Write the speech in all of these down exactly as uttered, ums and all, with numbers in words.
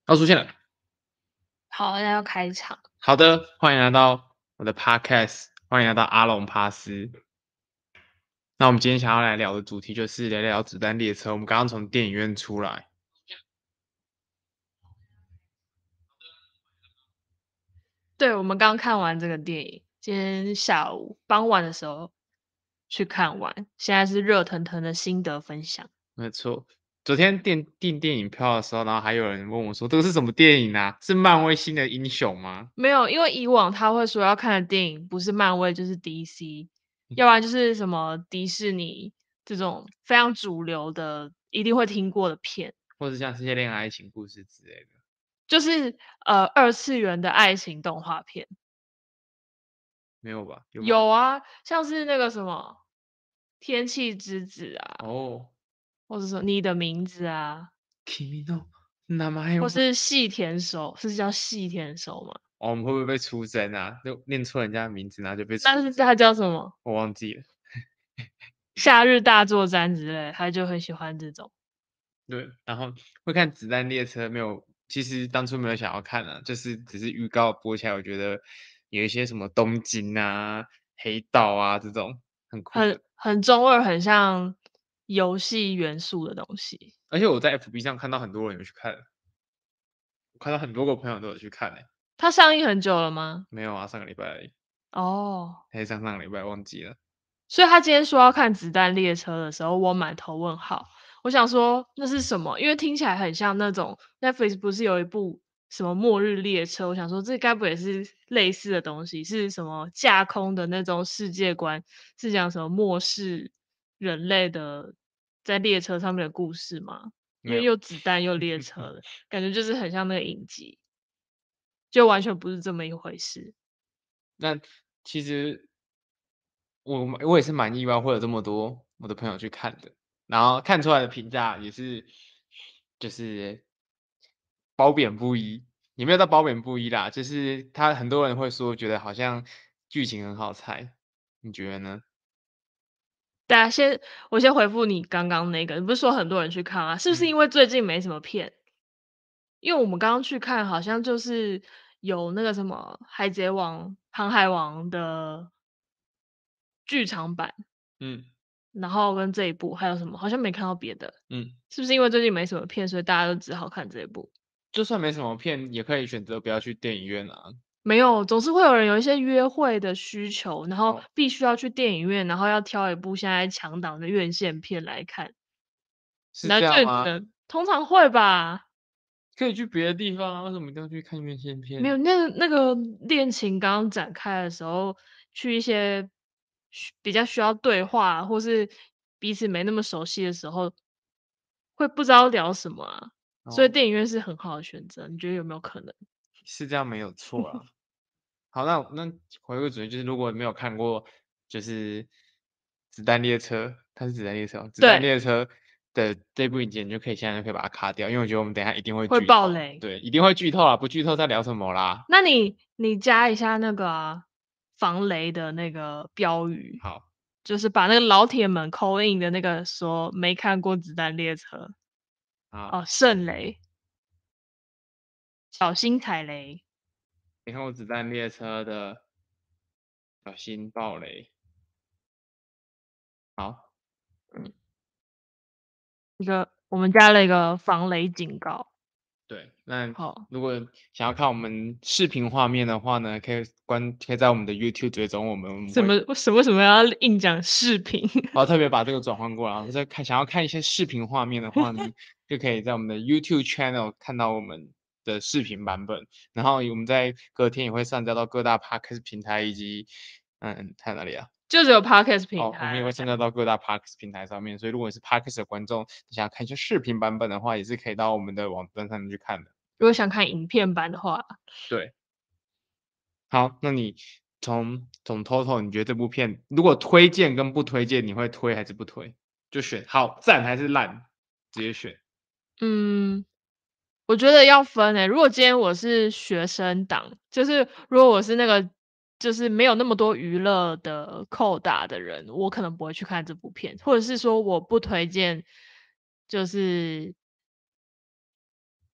哦，出现了。 好，那要开场。 好的，欢迎来到我的 podcast，欢迎来到阿龙帕斯。那我们今天想要来聊的主题就是聊聊子弹列车。我们刚刚从电影院出来， 对，我们刚看完这个电影，今天下午傍晚的时候去看完，现在是热腾腾的心得分享。 没错。昨天电订电影票的时候，然后还有人问我说：“这个是什么电影啊？是漫威新的英雄吗？” 没有，因为以往他会说要看的电影不是漫威就是 D C，要不然就是什么迪士尼这种非常主流的，一定会听过的片， 或者像这些恋爱爱情故事之类的， 就是呃二次元的爱情动画片。 没有吧？有吗？ 有啊，像是那个什么天气之子啊， 哦或者说你的名字啊。 ，Kimi no namae 或 wa 是细田守，是叫细田守吗？ 哦，我们会不会被出征啊？就念错人家的名字，然后就被出征？ 但是他叫什么？ 我忘记了。 夏日大作战之类，他就很喜欢这种。 对，然后会看《子弹列车》没有？其实当初没有想要看啊，就是只是预告播起来，我觉得有一些什么东京啊、黑道啊这种很酷很的。 很中二，很像游戏元素的东西。 而且我在 F B 上看到很多人有去看，我看到很多个朋友都有去看诶、 它上映很久了吗？ 没有啊，上个礼拜而已， 哦， 还是上上个礼拜忘记了。 所以他今天说要看《子弹列车》的时候，我满头问号。我想说那是什么？因为听起来很像那种 Netflix 不是有一部什么《末日列车》？我想说这该不也是类似的东西？是什么架空的那种世界观？是讲什么末世人类的在列车上面的故事吗？因没有。 为又子弹又列车的感觉，就是很像那个影集，就完全不是这么一回事。 那其实我我也是蛮意外，会有这么多我的朋友去看的，然后看出来的评价也是，就是褒贬不一，也没有到褒贬不一啦，就是他很多人会说觉得好像剧情很好猜，你觉得呢？ 大家先我先回复你刚刚那个，你不是说很多人去看啊？是不是嗯， 因为最近没什么片？因为我们刚刚去看，好像就是有那个什么《海贼王》《航海王》的剧场版， 嗯然后跟这一部还有什么？好像没看到别的， 嗯， 是不是因为最近没什么片，所以大家都只好看这一部？ 就算没什么片，也可以选择不要去电影院啊。 没有，总是会有人有一些约会的需求，然后哦， 必须要去电影院，然后要挑一部现在强档的院线片来看， 是那这样吗？ 就只能通常会吧。 可以去别的地方啊，为什么一定要去看院线没有， 片？ 那那个恋情刚刚展开的时候，去一些需比较需要对话，或是彼此没那么熟悉的时候，会不知道聊什么啊。所以哦， 电影院是很好的选择，你觉得有没有可能？ 是这样没有错啊。好，那那回归主题就是，如果没有看过，就是《子弹列车》，它是《子弹列车》吗？《子弹对， 列车》的这部影集，你就可以现在就可以把它卡掉，因为我觉得我们等一下一定会会剧透， 爆雷。 对，一定会剧透啊，不剧透在聊什么啦？ 那你你加一下那个啊，防雷的那个标语， 好就是把那个老铁们 call in 的那个说没看过《子弹列车》 好， 哦，慎雷，小心踩雷。 你看过《子弹列车》的，小心爆雷。好， 嗯。一个我们加了一个防雷警告。 对，那好， 如果想要看我们视频画面的话呢，可以关，可以在我们的 YouTube 追踪我们，我们会什么为什么为什么要硬讲视频？ 我要特别把这个转换过来，我在看想要看一些视频画面的话呢，就可以在我们的 YouTube channel 看到我们的视频版本，然后我们在隔天也会上架到各大 Podcast 平台以及嗯，在哪里啊？ 就只有 Podcast 平哦，我们也会台啊，这样上架到各大 Podcast 平台上面，所以如果你是 Podcast 的观众，你想要看一些视频版本的话，也是可以到我们的网站上面去看的。 如果想看影片版的话， 对，好，那你从从 Total 你觉得这部片如果推荐跟不推荐，你会推还是不推？就选好赞还是烂，直接选。 嗯，我觉得要分诶、如果今天我是学生党，就是如果我是那个就是没有那么多娱乐的扣打的人，我可能不会去看这部片，或者是说我不推荐，就是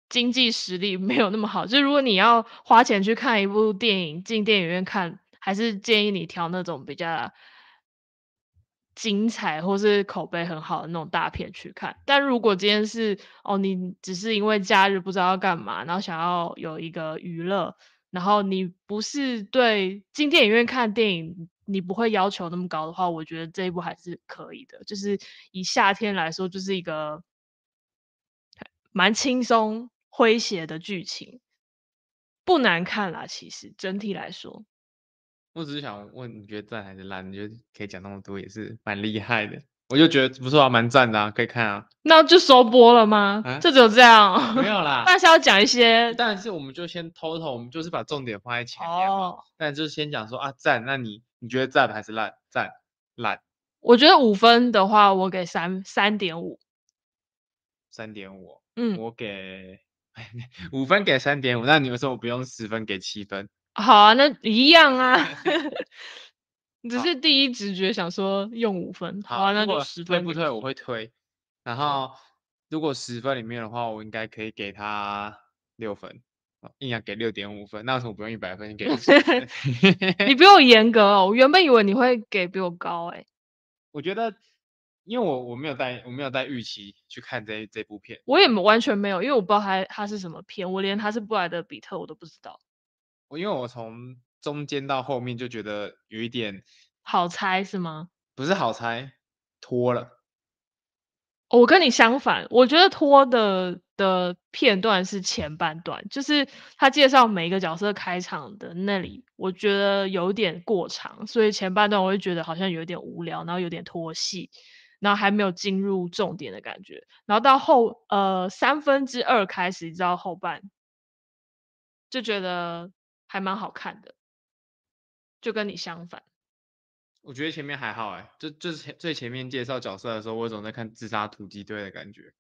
经济实力没有那么好，就是如果你要花钱去看一部电影，进电影院看，还是建议你挑那种比较精彩或是口碑很好的那种大片去看。但如果今天是哦，你只是因为假日不知道要干嘛，然后想要有一个娱乐，然后你不是对进电影院看电影，你不会要求那么高的话，我觉得这一部还是可以的。就是以夏天来说，就是一个蛮轻松诙谐的剧情，不难看啦，其实整体来说。 我只是想问，你觉得赞还是烂？你觉得可以讲那么多，也是蛮厉害的。我就觉得不错啊，蛮赞的啊，可以看啊。 那就收播了吗？ 啊， 就只有这样？ 没有啦， 但是要讲一些当然是我们就先偷偷，我们就是把重点放在前面嘛。 哦， 但就是先讲说啊，赞，那你你觉得赞还是烂？赞，烂， 我觉得五分的话，我给三三点五。 三点五， 嗯， 我给五分给三点五，那你为什么不用十分给七分？ 好啊，那一样啊。只好， 是第一直觉想说用五分，好好， 啊，那就如果十分给你。 推不推我会推，然后如果十分里面的话，我应该可以给他六分，哦硬要给六点五分，那为什么不用一百分给十分？ 你比我严格哦，我原本以为你会给比我高诶、 我觉得，因为我我没有带我没有带预期去看这这部片， 我也完全没有，因为我不知道他他是什么片，我连他是布莱德比特我都不知道。 我因为我从中间到后面就觉得有一点好猜是吗？ 不是好猜，拖了。 哦我跟你相反，我觉得拖的的片段是前半段，就是他介绍每一个角色开场的那里，我觉得有点过长，所以前半段我会觉得好像有点无聊，然后有点拖戏，然后还没有进入重点的感觉。然后到后呃三分之二开始，直到后半就觉得还蛮好看的，就跟你相反。 我觉得前面还好哎，就就是前最前面介绍角色的时候，我总在看自杀突击队的感觉。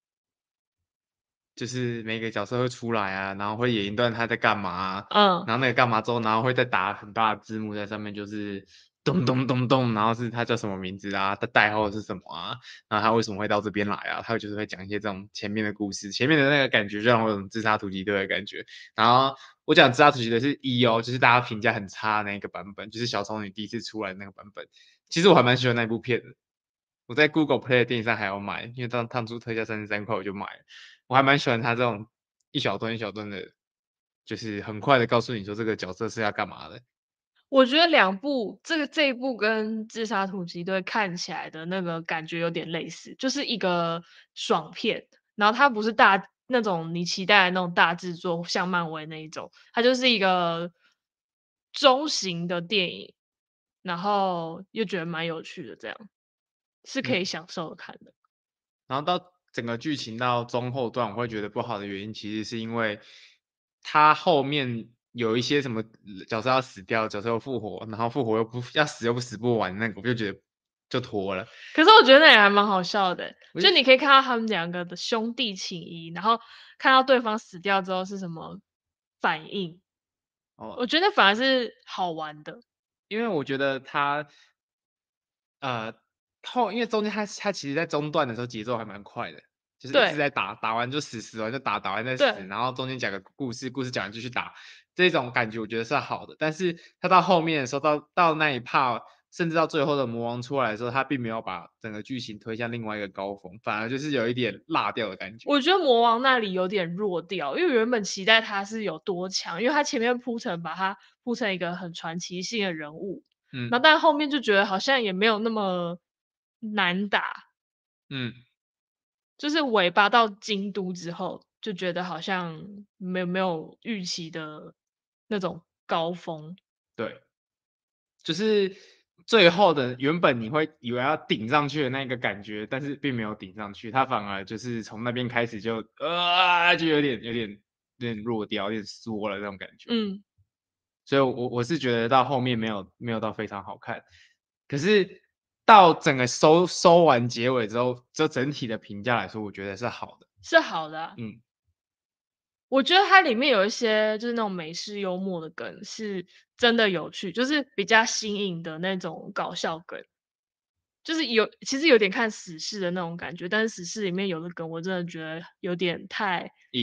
就是每个角色会出来啊，然后会演一段他在干嘛啊， 嗯， 然后那个干嘛之后，然后会再打很大的字幕在上面，就是咚咚咚咚，然后是他叫什么名字啊，他代号是什么啊，然后他为什么会到这边来啊，他就是会讲一些这种前面的故事，前面的那个感觉就让我有种自杀突击队的感觉。然后我讲自杀突击队是一哦，就是大家评价很差的那个版本，就是小丑女第一次出来的那个版本。其实我还蛮喜欢那部片的，我在 Google Play 的电影上还要买，因为当当初特价三十三块我就买了。我还蛮喜欢他这种一小段一小段的，就是很快的告诉你说这个角色是要干嘛的。 我觉得两部这个这一部跟《自杀突击队》看起来的那个感觉有点类似，就是一个爽片，然后它不是大那种你期待的那种大制作，像漫威那一种，它就是一个中型的电影，然后又觉得蛮有趣的，这样是可以嗯， 享受的看的。 然后到整个剧情到中后段，我会觉得不好的原因，其实是因为他后面有一些什么角色要死掉，角色又复活，然后复活又不要死又不死不完，那个我就觉得就拖了。 可是我觉得那也还蛮好笑的， 我就就你可以看到他们两个的兄弟情谊，然后看到对方死掉之后是什么反应。 哦， 我觉得反而是好玩的。 因为我觉得他呃，后因为中间他他其实在中段的时候节奏还蛮快的，就是一直对， 在打，打完就死，死完就打，打完再死， 对， 然后中间讲个故事，故事讲完继续打，这种感觉我觉得是好的。但是他到后面的时候，到到那一 part，甚至到最后的魔王出来的时候，他并没有把整个剧情推向另外一个高峰，反而就是有一点落掉的感觉。 我觉得魔王那里有点弱掉，因为原本期待他是有多强，因为他前面铺陈把他铺成一个很传奇性的人物， 嗯然后但后面就觉得好像也没有那么难打， 嗯， 就是尾巴到京都之后，就觉得好像没有没有预期的那种高峰。 对。就是最后的原本你会以为要顶上去的那个感觉，但是并没有顶上去，它反而就是从那边开始就呃就有点有点有点弱掉，有点缩了那种感觉。 嗯， 所以我我是觉得到后面没有没有到非常好看，可是到整个收收完结尾之后，就整体的评价来说，我觉得是好的。 是好的啊。 嗯， 我觉得它里面有一些就是那种美式幽默的梗，是真的有趣，就是比较新颖的那种搞笑梗，就是有其实有点看死侍的那种感觉，但是死侍里面有的梗我真的觉得有点太硬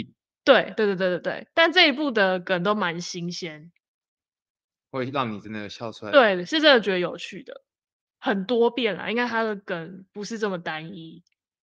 对对对对对对，但这一部的梗都蛮新鲜。 会让你真的笑出来。 对，是真的觉得有趣的，很多变啦，应该它的梗不是这么单一。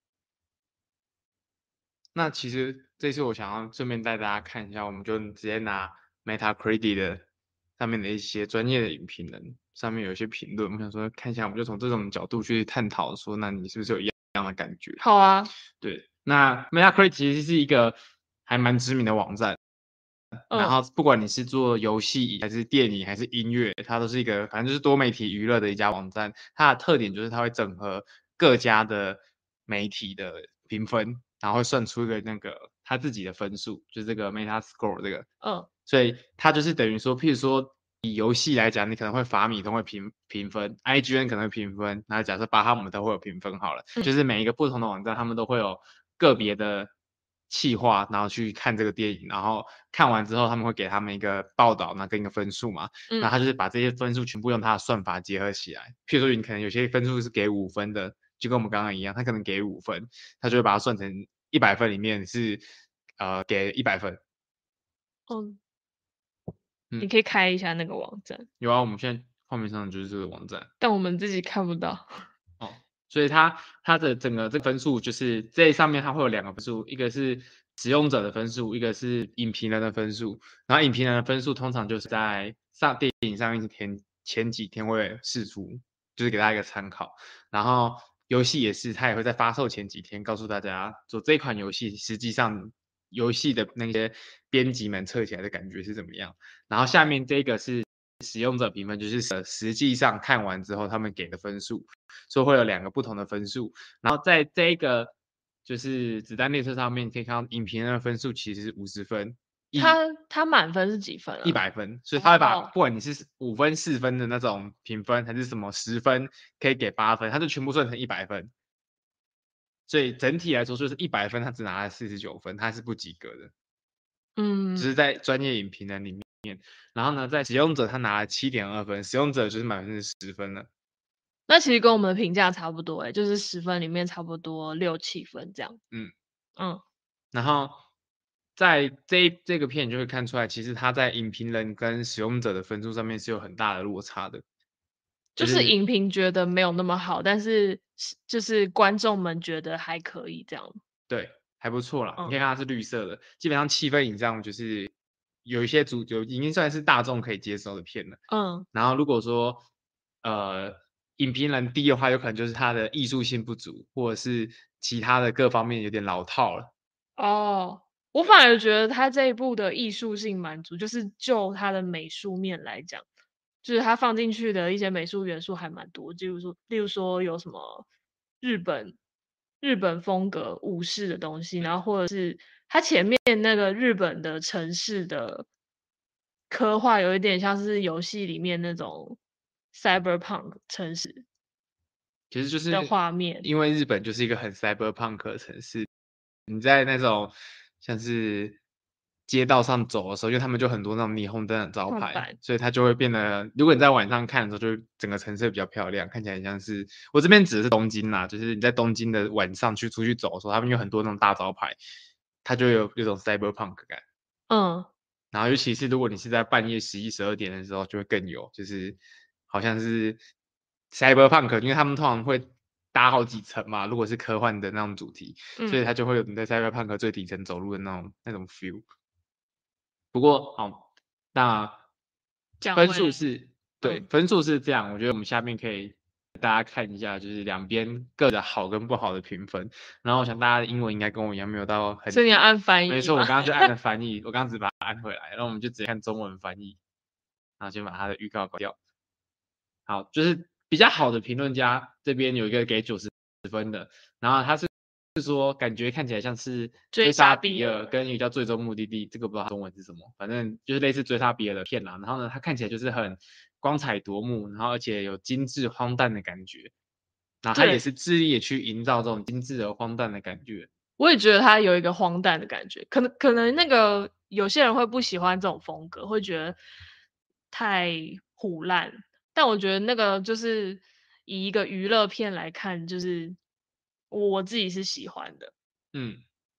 那其实这次我想要顺便带大家看一下，我们就直接拿 Metacritic 的上面的一些专业的影评人上面有一些评论，我想说看一下，我们就从这种角度去探讨说，那你是不是有一样的感觉？ 好啊， 对，那 Metacritic 其实是一个还蛮知名的网站，然嗯后不管你是做游戏还是电影还是音乐，它都是一个反正就是多媒体娱乐的一家网站。它的特点就是它会整合各家的媒体的评分，然后会算出一个那个它自己的分数，就是这个 Metascore 这个。 嗯所以它就是等于说，譬如说以游戏来讲，你可能会法米通会评评分，I G N 可能会评分，那假设巴哈姆都会有评分好了， 嗯就是每一个不同的网站，他们都会有个别的企划，然后去看这个电影，然后看完之后他们会给他们一个报道，那跟一个分数嘛，然后嗯他就是把这些分数全部用他的算法结合起来，譬如说你可能有些分数是给五分的，就跟我们刚刚一样，他可能给五分，他就会把它算成一百分里面是呃给一百分。 嗯，你嗯， 可以开一下那个网站， 有啊，我们现在画面上就是这个网站。 但我们自己看不到。 哦，所以它它的整个这个分数就是这上面它会有两个分数，一个是使用者的分数，一个是影评人的分数。然后影评人的分数通常就是在上电影上映前前几天会释出，就是给大家一个参考。然后游戏也是，它也会在发售前几天告诉大家说这款游戏实际上游戏的那些编辑们测起来的感觉是怎么样。然后下面这个是使用者评分，就是呃实际上看完之后他们给的分数。所以会有两个不同的分数。然后在这一个就是子弹列车上面，可以看到影评人的分数其实是五十分，一它它满分是几分一啊？ 百分，所以他会把哦， 不管你是五分、四分的那种评分，还是什么十分可以给八分，他就全部算成一百分。所以整体来说，就是一百分，他只拿了四十九分，他是不及格的， 嗯， 只是在专业影评人里面。然后呢，在使用者他拿了七点二分，使用者就是满分是十分了。 那其实跟我们的评价差不多诶，就是十分里面差不多六七分这样。 嗯。 嗯， 然后在这这个片你就会看出来，其实它在影评人跟使用者的分数上面是有很大的落差的。 就是影评觉得没有那么好，但是是就是观众们觉得还可以这样。 对，还不错啦。你嗯可以看它是绿色的，基本上七分以上就是有一些主有已经算是大众可以接受的片了。 嗯， 然后如果说呃影评人低的话，有可能就是它的艺术性不足，或者是其他的各方面有点老套了。 哦，我反而觉得他这一部的艺术性蛮足，就是就他的美术面来讲，就是他放进去的一些美术元素还蛮多，例如说例如说有什么日本日本风格武士的东西，然后或者是它前面那个日本的城市的刻画，有一点像是游戏里面那种 cyberpunk 城市其实就的是画面。 因为日本就是一个很 cyberpunk 的城市，你在那种像是街道上走的时候，因为他们就很多那种霓虹灯的招牌， 看板， 所以它就会变得，如果你在晚上看的时候，就整个城市比较漂亮，看起来很像是我这边指的是东京啦，就是你在东京的晚上去出去走的时候，他们有很多那种大招牌，它就有有种 cyberpunk 感。 嗯， 然后尤其是如果你是在半夜十一、十二点的时候，就会更有，就是好像是 cyberpunk，因为他们通常会搭好几层嘛，如果是科幻的那种主题，所以嗯， 它就会有你在 cyberpunk 最底层走路的那种那种 feel。不过好，那分讲回来， 数是对， 嗯。 分数是这样，我觉得我们下面可以大家看一下，就是两边各的好跟不好的评分。然后我想大家的英文应该跟我一样，没有到很所以你要按翻没错，我译吗？ 刚刚就按了翻译，我刚刚只把它按回来，然后我们就直接看中文翻译，然后先把它的预告关掉。好，就是比较好的评论家这边有一个给九十分的，然后他是是说感觉看起来像是追追杀杀比尔比尔跟一个叫最终目的地，这个不知道它中文是什么，反正就是类似追杀比尔的片啦。然后呢，它看起来就是很光彩夺目，然后而且有精致荒诞的感觉，然后他也对， 是致力去营造这种精致的荒诞的感觉。 我也觉得他有一个荒诞的感觉，可能可能那个有些人会不喜欢这种风格，会觉得太胡烂，但我觉得那个就是以一个娱乐片来看，就是我自己是喜欢的。 嗯，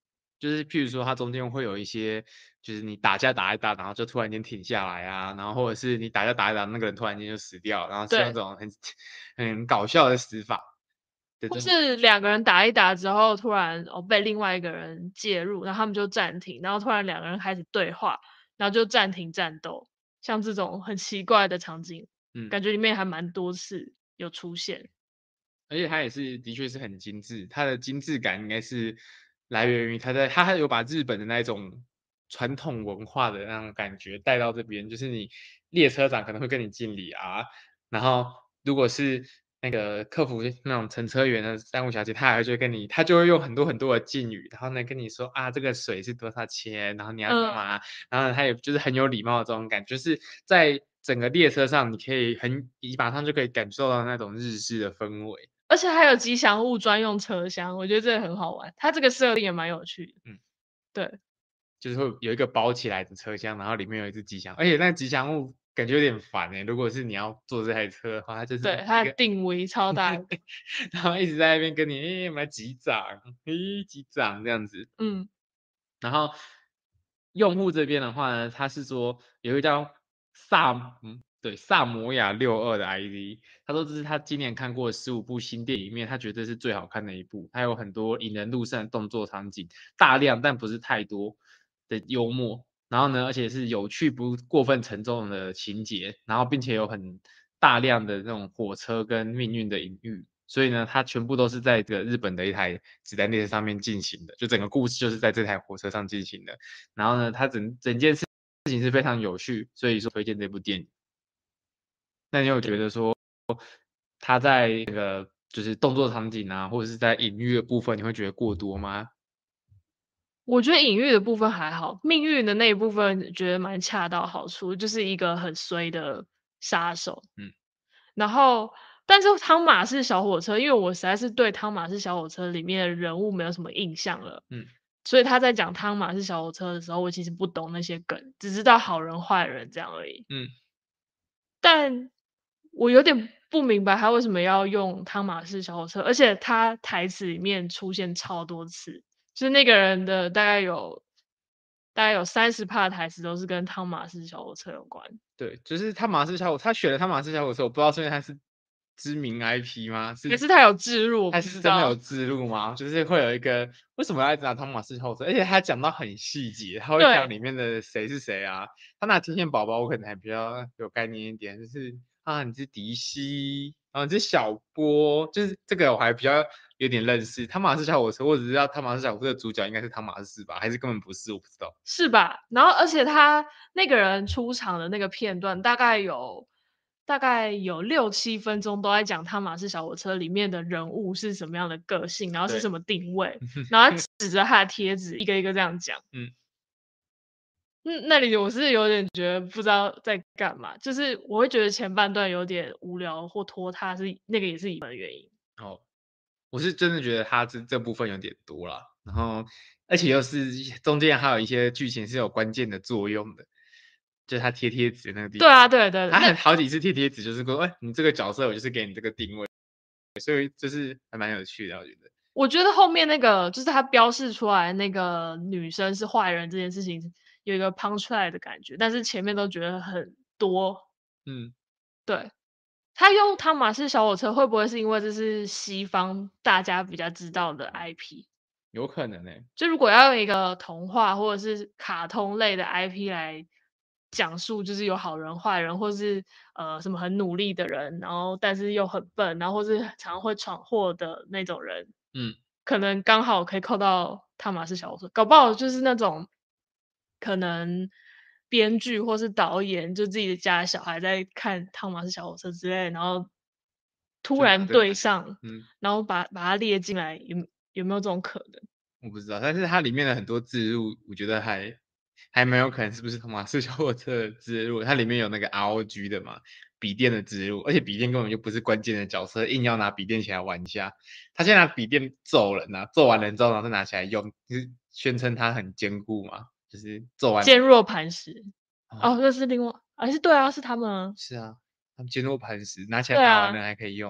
就是譬如说它中间会有一些，就是你打架打一打，然后就突然间停下来啊，然后或者是你打架打一打，那个人突然间就死掉，然后是用对， 这种很很搞笑的死法的或这种。 是两个人打一打之后，突然哦被另外一个人介入，然后他们就暂停，然后突然两个人开始对话，然后就暂停战斗，像这种很奇怪的场景， 嗯。 感觉里面还蛮多次有出现。 而且它也是的确是很精致，它的精致感应该是来源于它在它还有把日本的那种传统文化的那种感觉带到这边，就是你列车长可能会跟你敬礼啊，然后如果是那个客服那种乘车员的站务小姐，她还会就会跟你她就会用很多很多的敬语，然后呢跟你说啊这个水是多少钱，然后你要干嗯， 嘛，然后她也就是很有礼貌的这种感觉，就是在整个列车上你可以很你马上就可以感受到那种日式的氛围。 而且还有吉祥物专用车厢，我觉得这个很好玩，它这个设定也蛮有趣的。 嗯。 对就是会有一个包起来的车厢，然后里面有一只吉祥，而且那个吉祥物感觉有点烦哎、如果是你要坐这台车的话，它就是对， 一个， 它的定位超大的。 然后一直在那边跟你，哎、我们来击掌，哎、击掌这样子。 嗯， 然后用户这边的话呢，他是说有一个叫萨，嗯，对，萨摩亚六二的 I D，他说这是他今年看过的十五部新电影里面，他觉得这是最好看的一部，它有很多引人入胜的动作场景，大量但不是太多的幽默，然后呢，而且是有趣不过分沉重的情节，然后并且有很大量的那种火车跟命运的隐喻，所以呢，它全部都是在这个日本的一台子弹列车上面进行的，就整个故事就是在这台火车上进行的。然后呢，它整整件事情是非常有趣，所以说推荐这部电影。那你有觉得说它在那个就是动作场景啊，或者是在隐喻的部分，你会觉得过多吗？ 我觉得隐喻的部分还好，命运的那一部分觉得蛮恰到好处，就是一个很衰的杀手。 嗯然后，但是汤马士小火车，因为我实在是对汤马士小火车里面的人物没有什么印象了， 嗯所以他在讲汤马士小火车的时候，我其实不懂那些梗，只知道好人坏人这样而已。 嗯。 但我有点不明白他为什么要用汤马士小火车，而且他台词里面出现超多次，就是那个人的大概有大概有三十趴的台词都是跟汤马士小火车有关。 对，就是他马氏小火，他选了他马氏小火车，我不知道是因为他是知名 I P 吗？是可是他有置入，我他不知是真的有道。 置入吗？就是会有一个为什么要一直拿汤马士小火车？而且他讲到很细节，他会讲对， 里面的谁是谁啊？他拿天线宝宝，我可能还比较有概念一点，就是啊，你是迪西，然后你是小波，就是这个我还比较有点认识。汤马士小火车，我只知道汤马士小火车的主角应该是汤马士吧，还是根本不是，我不知道。 是吧？然后而且他那个人出场的那个片段，大概有大概有六七分钟都在讲汤马士小火车里面的人物是什么样的个性，然后是对， 什么定位，然后他指着他的贴纸一个一个这样讲。 嗯。 嗯，那里我是有点觉得不知道在干嘛，就是我会觉得前半段有点无聊或拖沓，是那个也是一部分原因。 哦，我是真的觉得它这这部分有点多了，然后而且又是中间还有一些剧情是有关键的作用的，就是他贴贴纸那个地方， 对啊，对对， 他那很好几次贴贴纸，就是说，哎、你这个角色我就是给你这个定位，所以就是还蛮有趣的，我觉得。 我觉得后面那个就是他标示出来那个女生是坏人这件事情有一个 punch line 的感觉，但是前面都觉得很多。 嗯， 对，他用汤马士小火车会不会是因为这是西方大家比较知道的 I P？ 有可能呢、 就如果要用一个童话或者是卡通类的 I P 来讲述，就是有好人坏人，或是呃什么很努力的人，然后但是又很笨，然后或是常常会闯祸的那种人， 嗯， 可能刚好可以扣到汤马士小火车，搞不好就是那种可能编剧或是导演就自己家的小孩在看汤马士小火车之类的，然后突就拿然这个来， 对上， 嗯。 然后把把它列进来，有有没有这种可能？ 我不知道，但是它里面的很多置入，我觉得还还蛮有可能是不是托马斯小火车的置入，它里面有那个 R O G 的嘛，笔电的植入，而且笔电根本就不是关键的角色，硬要拿笔电起来玩一下。他现在拿笔电揍人啊，揍完人之后然后再拿起来用，就是宣称它很坚固嘛，就是揍完坚若磐石。 啊， 哦，那是另外还是对啊，是他们啊。 是啊，他们坚若磐石，拿起来对啊， 打完人还可以用。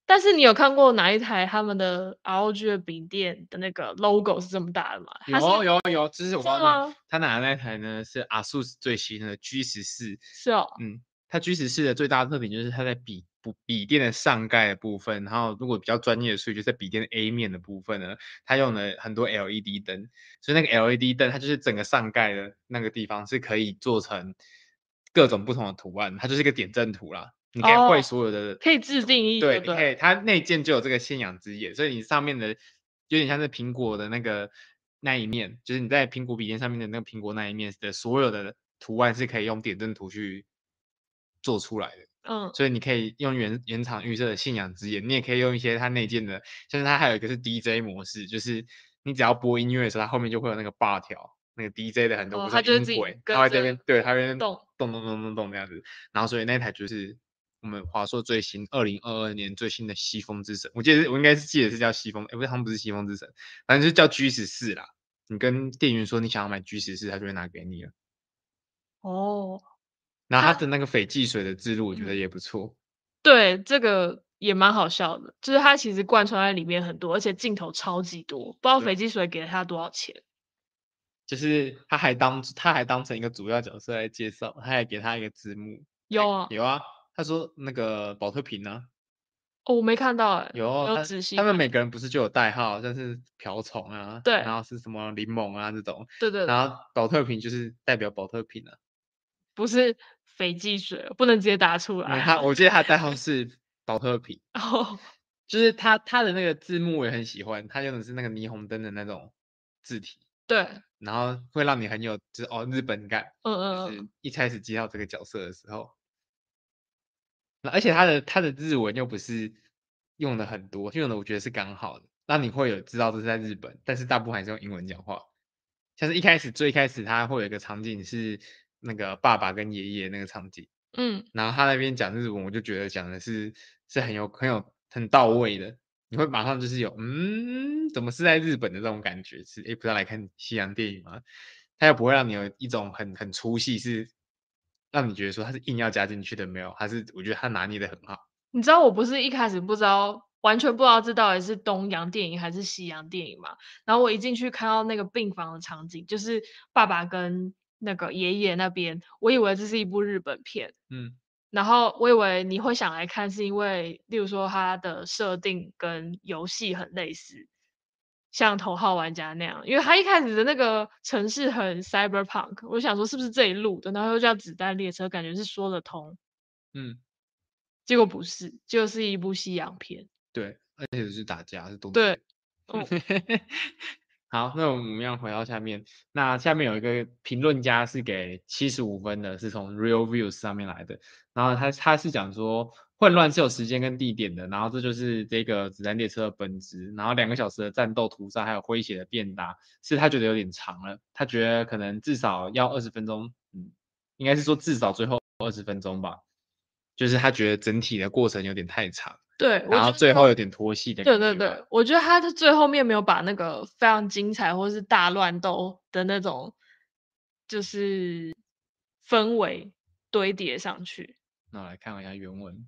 但是你有看过哪一台他们的 R O G 的笔电的那个 logo 是这么大的吗？它是有有有，就是我真的告诉你， 吗？ 他拿的那台呢是 ASUS 最新的 G 十四。 是哦， 嗯，它 G 十四的最大的特点就是它在笔不笔电的上盖的部分，然后如果比较专业的术语，就在笔电的 A 面的部分呢，它用了很多 L E D 灯，所以那个 L E D 灯它就是整个上盖的那个地方是可以做成各种不同的图案，它就是一个点阵图啦。你可以绘哦， 所有的， 可以自定义对， 就对了。 你可以，它内建就有这个信仰之眼，所以你上面的有点像是苹果的那个那一面，就是你在苹果笔电上面的那个苹果那一面的所有的图案是可以用点阵图去做出来的。 嗯， 所以你可以用原原厂预设的信仰之眼，你也可以用一些它内建的，像是它还有一个是 D J 模式，就是你只要播音乐的时候，它后面就会有那个 bar 条，那个 D J 的很多哦， 不是它就会自己音轨，它跟着会这边，对，它会这边动。 动动动动动这样子。然后所以那台就是我们华硕最新二零二二年最新的西风之神，我记得我应该是记得是叫西风，哎、不是，好像不是西风之神，反正就是叫 G 十四啦。你跟店员说你想要买 G 十四，他就会拿给你了。 哦， 然后它它的那个斐济水的制度，我觉得嗯， 也不错。 对，这个也蛮好笑的，就是它其实贯穿在里面很多，而且镜头超级多，不知道对， 斐济水给了他多少钱。 就是他还当他还当成一个主要角色来介绍，他还给他一个字幕。 有啊， 有啊，他说那个保特瓶啊， 哦，我没看到哎， 有他没有仔细他们看。 每个人不是就有代号，像是瓢虫啊， 对， 然后是什么柠檬啊这种， 对对对， 然后保特瓶就是代表保特瓶啊。 不是斐济水，不能直接打出来。 那他我记得他的代号是保特瓶， 哦， 就是他他的那个字幕我也很喜欢，他用的是那个霓虹灯的那种字体。 对， 然后会让你很有就是哦日本感， 嗯就是嗯嗯， 一开始接到这个角色的时候，那而且他的他的日文又不是用的很多，用的我觉得是刚好的，那你会有知道这是在日本，但是大部分还是用英文讲话。像是一开始最开始他会有一个场景是那个爸爸跟爷爷那个场景， 嗯， 然后他那边讲日文，我就觉得讲的是是很有很有很到位的，你会马上就是有嗯，怎么是在日本的这种感觉，是诶，不是要来看西洋电影吗？他又不会让你有一种很很出戏，是让你觉得说他是硬要加进去的，没有，他是我觉得他拿捏的很好。 你知道我不是一开始不知道，完全不知道这到底是东洋电影还是西洋电影嘛？然后我一进去看到那个病房的场景，就是爸爸跟那个爷爷那边，我以为这是一部日本片， 嗯， 然后我以为你会想来看，是因为例如说它的设定跟游戏很类似，像头号玩家那样，因为它一开始的那个城市很 cyberpunk，我想说是不是这一路的，然后又叫子弹列车，感觉是说得通， 嗯， 结果不是，就是一部西洋片。 对，而且是打架，是动作对， 片。 嗯， 好，那我们要回到下面，那下面有一个评论家是给七十五分的，是从 Real Views 上面来的。然后他他是讲说，混乱是有时间跟地点的，然后这就是这个子弹列车的本质。然后两个小时的战斗屠杀还有诙谐的变打，是他觉得有点长了，他觉得可能至少要二十分钟，嗯，应该是说至少最后二十分钟吧。就是他觉得整体的过程有点太长， 对，我然后觉得最后有点拖戏的感觉吧。 对对对，我觉得他的最后面没有把那个非常精彩或是大乱斗的那种，就是氛围堆叠上去。 那我来看一下原文。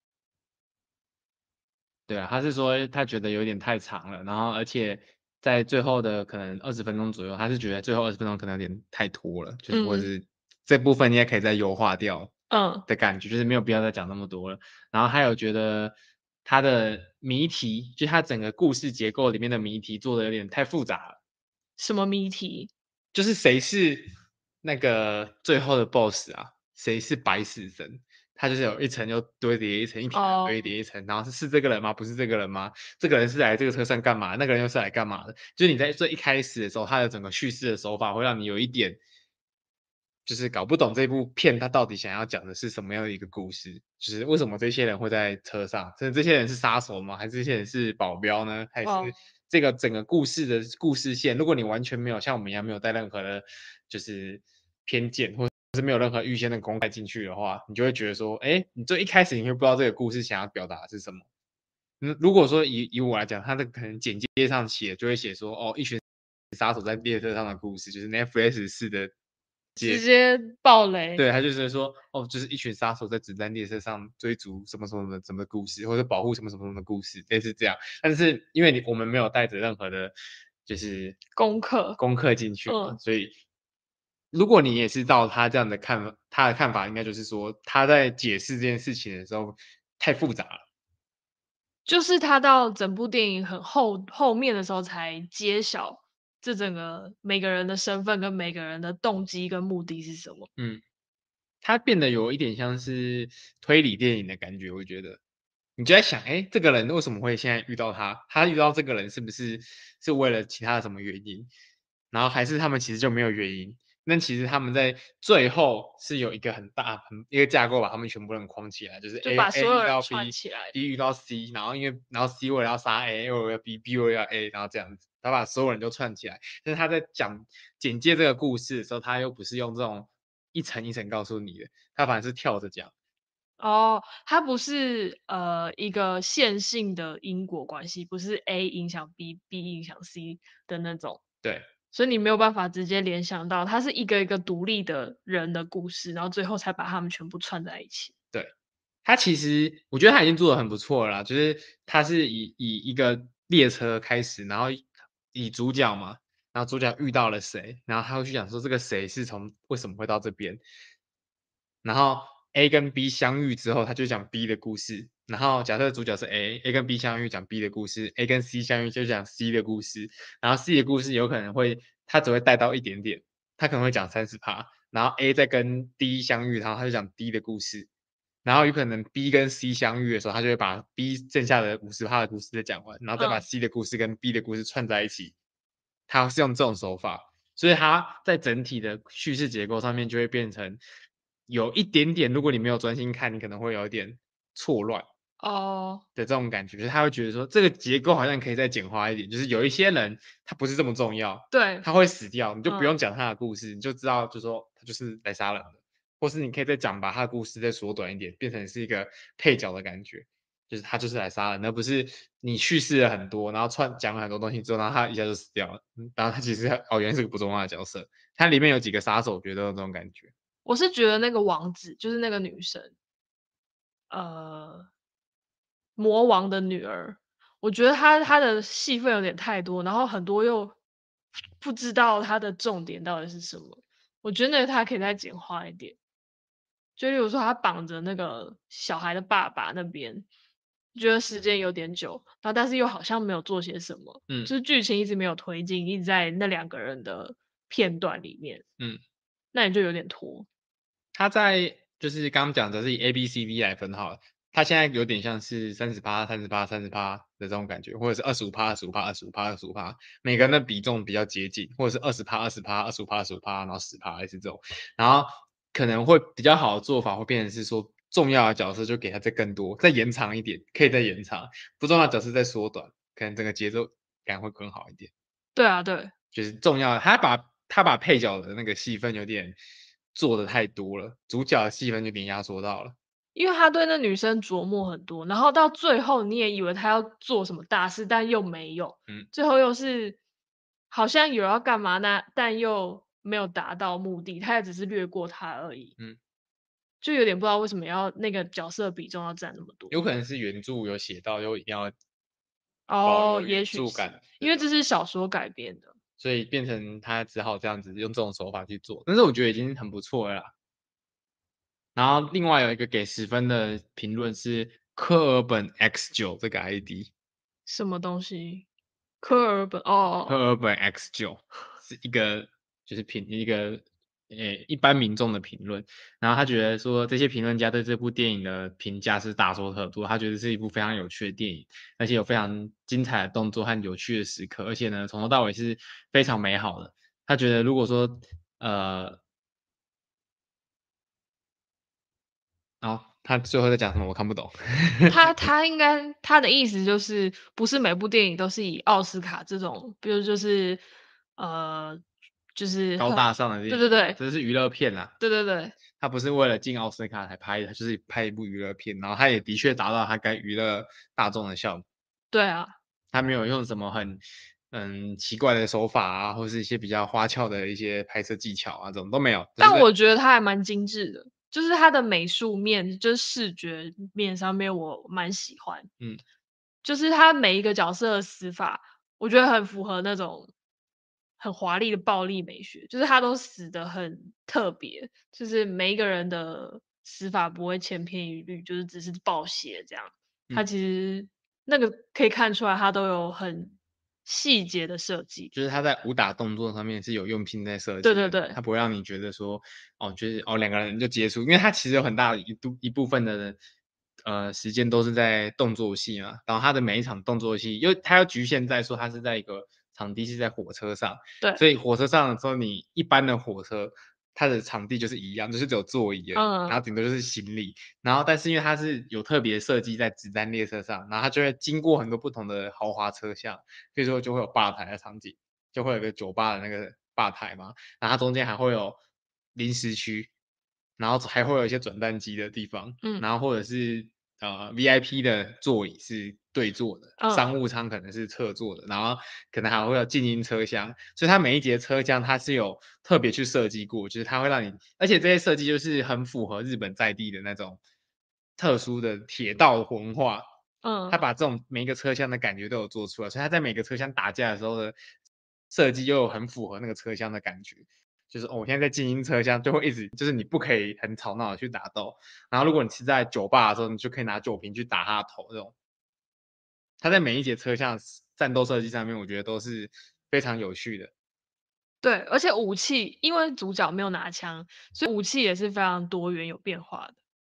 对啊，他是说他觉得有点太长了，然后而且在最后的可能二十分钟左右，他是觉得最后二十分钟可能有点太拖了，就是或者嗯是这部分你也可以再优化掉嗯， 的感觉，就是没有必要再讲那么多了。然后还有觉得他的谜题，就他整个故事结构里面的谜题做的有点太复杂了， 什么谜题？ 就是谁是那个最后的 boss 啊？谁是白死神？他就是有一层又堆叠一层，一层又堆哦， 叠一层，然后是是这个人吗？不是这个人吗？这个人是来这个车上干嘛？那个人又是来干嘛的？就是你在最一开始的时候，他的整个叙事的手法会让你有一点，就是搞不懂这部片他到底想要讲的是什么样的一个故事，就是为什么这些人会在车上？甚至这些人是杀手吗？还是这些人是保镖呢？还是哦， 这个整个故事的故事线？如果你完全没有像我们一样没有带任何的，就是偏见或是没有任何预先的公开进去的话，你就会觉得说，哎，你最一开始你会不知道这个故事想要表达的是什么。嗯，如果说以以我来讲，他的可能简介上写就会写说，哦，一群杀手在列车上的故事，就是 Netflix 式的直接爆雷。 对，他就是说，哦，就是一群杀手在子弹列车上追逐什么什么的什么故事，或者保护什么什么什么的故事，类似这样。但是因为你我们没有带着任何的，就是功课功课进去嘛， 嗯所以如果你也是照他这样的看法，他的看法应该就是说，他在解释这件事情的时候太复杂了。 就是他到整部电影很后后面的时候才揭晓这整个每个人的身份跟每个人的动机跟目的是什么。 嗯，他变得有一点像是推理电影的感觉，我觉得。你就在想，哎，这个人为什么会现在遇到他？他遇到这个人是不是是为了其他的什么原因？然后还是他们其实就没有原因？那其实他们在最后是有一个很大很一个架构把他们全部人框起来，就是就 A 把 A 所有人遇到串起来。 B，B 遇到 C，然后因为然后 C 为了要杀 A，A 为了要 B，B 为了要 A，然后这样子，他把所有人都串起来。但是他在讲简介这个故事的时候，他又不是用这种一层一层告诉你的，他反而是跳着讲。 哦，它不是呃一个线性的因果关系，不是 A 影响 B，B 影响 C 的那种， 对所以你没有办法直接联想到它是一个一个独立的人的故事，然后最后才把他们全部串在一起。 对，他其实我觉得他已经做的很不错了啦，就是他是以以一个列车开始，然后以主角嘛，然后主角遇到了谁，然后他会去讲说这个谁是从为什么会到这边，然后 A 跟 B 相遇之后，他就讲 B 的故事。然后假设主角是 A，A 跟 B 相遇讲 B 的故事，A 跟 C 相遇就讲 C 的故事。然后 C 的故事有可能会，他只会带到一点点，他可能会讲三十趴。然后 A 再跟 D 相遇，然后他就讲 D 的故事。然后有可能 B 跟 C 相遇的时候，他就会把 B 剩下的五十趴的故事再讲完，然后再把嗯， C 的故事跟 B 的故事串在一起。他是用这种手法，所以它在整体的叙事结构上面就会变成有一点点，如果你没有专心看，你可能会有一点错乱哦， 的这种感觉，就是他会觉得说这个结构好像可以再简化一点，就是有一些人他不是这么重要， 对， 他会死掉，你就不嗯， 用讲他的故事，你就知道就说他就是来杀人的，或是你可以再讲把他的故事再缩短一点，变成是一个配角的感觉。就是他就是来杀人，而不是你叙事了很多，然后串讲了很多东西之后，然后他一下就死掉了。嗯然后他其实哦，原来是个不重要的角色。它里面有几个杀手，我觉得都有这种感觉。 我是觉得那个王子就是那个女生，呃，魔王的女儿，我觉得她她的戏份有点太多，然后很多又不知道她的重点到底是什么。我觉得那个她可以再简化一点。就例如说他绑着那个小孩的爸爸那边，觉得时间有点久，然后但是又好像没有做些什么， 嗯就是剧情一直没有推进，一直在那两个人的片段里面， 嗯， 那你就有点拖。 他在就是刚刚讲的是以 A B C D 来分好了，他现在有点像是三十趴、三十趴、三十趴的这种感觉，或者是二十五趴、二十五趴、二十五趴、二十五趴，每个人的比重比较接近，或者是二十趴、二十趴、二十五趴、二十五趴，然后十趴，类似这种。然后可能会比较好的做法会变成是说，重要的角色就给他再更多，再延长一点，可以再延长；不重要的角色再缩短，可能整个节奏感会更好一点。 对啊，对， 就是重要的，他把他把配角的那个戏份有点做的太多了，主角的戏份有点压缩到了。 因为他对那女生琢磨很多，然后到最后你也以为他要做什么大事，但又没有， 嗯， 最后又是好像有要干嘛呢，但又没有达到目的，他也只是略过他而已。 嗯， 就有点不知道为什么要那个角色比重要占那么多。 有可能是原著有写到，又一定要保哦， 留原也许是， 著感这种， 因为这是小说改编的。 所以变成他只好这样子用这种手法去做。但是我觉得已经很不错了啦。然后另外有一个给十分的评论是科尔本 X 九这个 I D， 什么东西？科尔本哦， 科尔本 X 九是一个就是评一个诶一般民众的评论，然后他觉得说这些评论家对这部电影的评价是大说特说，他觉得是一部非常有趣的电影，而且有非常精彩的动作和有趣的时刻，而且呢从头到尾是非常美好的。他觉得如果说呃，然后他最后在讲什么我看不懂。 他他应该他的意思就是，不是每部电影都是以奥斯卡这种，比如就是呃，就是高很大上的电影， 对对对这是娱乐片啊。 对对对他不是为了进奥斯卡才拍的，他就是拍一部娱乐片，然后他也的确达到他该娱乐大众的效果。 对啊， 他没有用什么很嗯奇怪的手法啊，或是一些比较花俏的一些拍摄技巧啊，这种都没有。就是在但我觉得它还蛮精致的，就是它的美术面，就是视觉面上面我蛮喜欢。 嗯， 就是它每一个角色的死法，我觉得很符合那种很华丽的暴力美学，就是他都死得很特别，就是每一个人的死法不会千篇一律，就是只是暴血这样。他嗯。 其实那个可以看出来，他都有很细节的设计。 就是他在武打动作上面是有用心在设计的， 对对对， 他不会让你觉得说，哦，就是哦两个人就接触，因为他其实有很大的一度一部分的呃时间都是在动作戏嘛，然后他的每一场动作戏，因为他要局限在说他是在一个场地是在火车上， 对， 所以火车上的时候，你一般的火车它的场地就是一样，就是只有座椅而已，然嗯， 后顶多就是行李，然后但是因为它是有特别设计在子弹列车上，然后它就会经过很多不同的豪华车厢，所以说就会有吧台的场景。就会有个酒吧的那个吧台嘛，然后它中间还会有零食区，然后还会有一些转蛋机的地方， 嗯， 然后或者是呃 V I P 的座椅是对坐的， 嗯， 商务舱可能是侧坐的，然后可能还会有静音车厢，所以它每一节车厢它是有特别去设计过，就是它会让你，而且这些设计就是很符合日本在地的那种特殊的铁道文化， 嗯， 他把这种每一个车厢的感觉都有做出来，所以他在每个车厢打架的时候的设计又有很符合那个车厢的感觉。就是哦，我现在在静音车厢就会一直就是你不可以很吵闹的去打斗，然后如果你是在酒吧的时候，你就可以拿酒瓶去打他的头这种。他在每一节车厢战斗设计上面，我觉得都是非常有趣的。 对，而且武器因为主角没有拿枪，所以武器也是非常多元有变化的，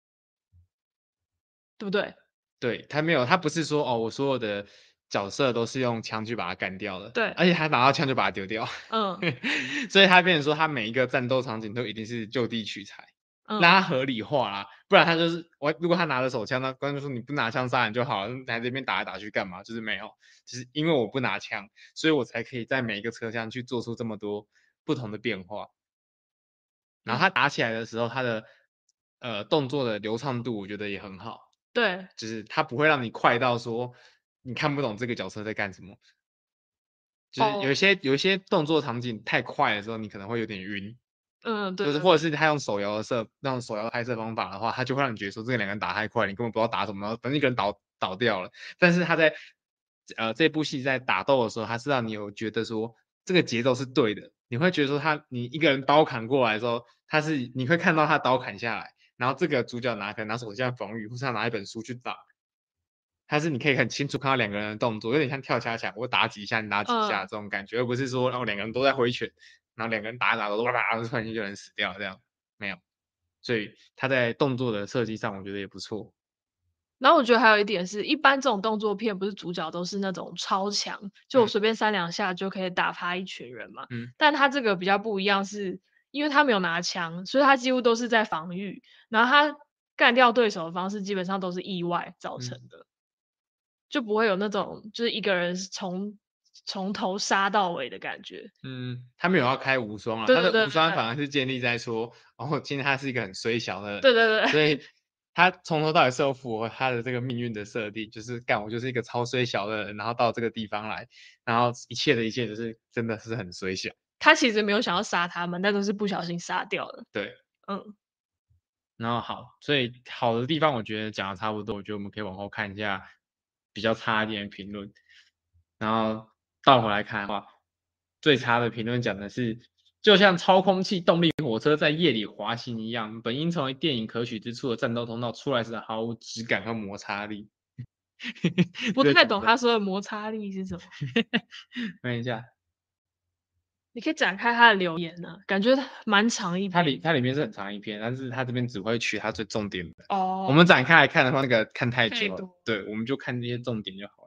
对不对？ 对，他没有，他不是说哦，我所有的角色都是用枪去把他干掉的， 对， 而且他拿到枪就把它丢掉， 嗯， 所以他变成说他每一个战斗场景都一定是就地取材， 嗯， 让他合理化啦，不然他就是我如果他拿着手枪，那观众说你不拿枪杀人就好了，来这边打来打去干嘛？就是没有，就是因为我不拿枪，所以我才可以在每一个车厢去做出这么多不同的变化。然后嗯， 他打起来的时候，他的呃动作的流畅度，我觉得也很好。 对， 就是它不会让你快到说你看不懂这个角色在干什么。就是有一哦， 些有一些动作场景太快的时候，你可能会有点晕。 嗯，对就是对对， 或者是他用手摇的摄那种手摇的拍摄方法的话，他就会让你觉得说这个两个人打太快，你根本不知道打什么，反正一个人倒倒掉了。但是他在呃这部戏在打斗的时候，他是让你有觉得说这个节奏是对的，你会觉得说他你一个人刀砍过来的时候，他是你会看到他刀砍下来，然后这个主角拿可能拿手枪防御，或是他拿一本书去打，它是你可以很清楚看到两个人的动作，有点像跳恰恰，我打几下，你打几下嗯， 这种感觉，而不是说哦两个人都在挥拳，然后两个人打一打都哇啪，突然间就有人死掉这样，没有。所以他在动作的设计上，我觉得也不错。 然后我觉得还有一点是，一般这种动作片不是主角都是那种超强，就我嗯随便三两下就可以打趴一群人嘛。 嗯但他这个比较不一样是，因为他没有拿枪，所以他几乎都是在防御，然后他干掉对手的方式基本上都是意外造成嗯的，就不会有那种就是一个人是从从头杀到尾的感觉。 嗯，他没有要开无双啊， 对对他的无双对对对， 反而是建立在说，哦，今天他是一个很衰小的人， 对对对， 所以他从头到尾是有符合他的这个命运的设定，就是干我就是一个超衰小的人，然后到这个地方来，然后一切的一切都是真的是很衰小。 他其实没有想要杀他们，但都是不小心杀掉了。 对， 嗯， 然后好，所以好的地方我觉得讲的差不多，我觉得我们可以往后看一下比较差一点的评论。然后倒回来看的话，最差的评论讲的是，就像操空器动力火车在夜里滑行一样，本应成为电影可取之处的战斗通道，出来时毫无质感和摩擦力。 不太懂这个讲的， 他说的摩擦力是什么。 看一下， 你可以展开他的留言呢、感觉他蛮长一它里篇。 它里面是很长一篇，但是它这边只会取它最重点的。我哦， 们展开来看的话，那个看太久了， 太多。 对，我们就看这些重点就好了。